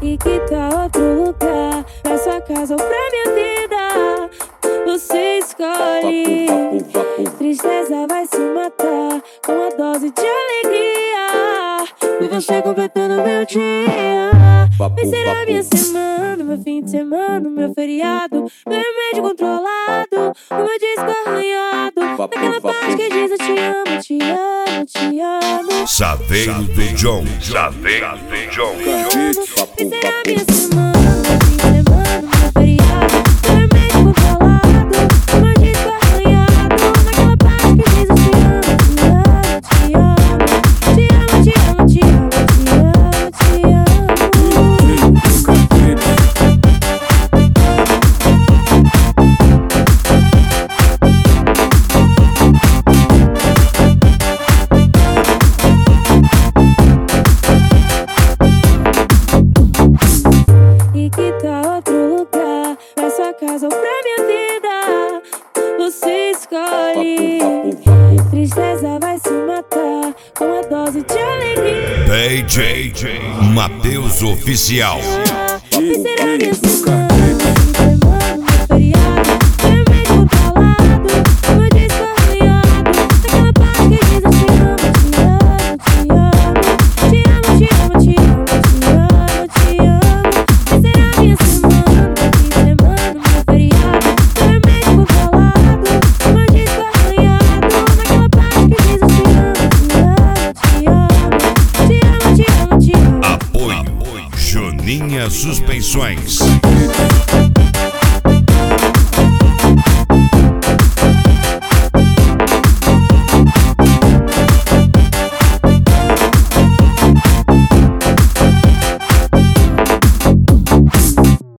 E que tal outro lugar? Pra sua casa ou pra minha vida? Você escolhe. Tristeza vai se matar com uma dose de alegria. E você completando meu dia. Vai ser a minha semana, meu fim de semana, meu feriado, meu remédio controlado, o meu disco arranhado, naquela parte que diz eu te amo, te amo, te amo. Chaveiro do John, Chaveiro do John. Vai ser a minha semana, meu fim de semana, meu feriado, meu remédio controlado, o meu disco arranhado, naquela parte que diz eu te amo, te amo, te amo, te amo, te amo, te amo, te amo, te amo. E que tal outro lugar? Pra sua casa ou pra minha vida? Você escolhe. Tristeza vai se matar com uma dose de alegria. DJ Matheus Oficial. Vai ser a minha semana, meu fim de semana, meu feriado, meu remédio controlado, o meu disco arranhado, naquela parte que diz eu te amo, te amo, te amo, te amo, te amo, te amo, te amo. Vai ser a minha semana, meu fim de semana, meu feriado, meu remédio controlado, o meu disco arranhado, naquela parte que diz eu te amo, te amo, te amo, te amo, te amo, te amo. Apoio Joninha Suspensões.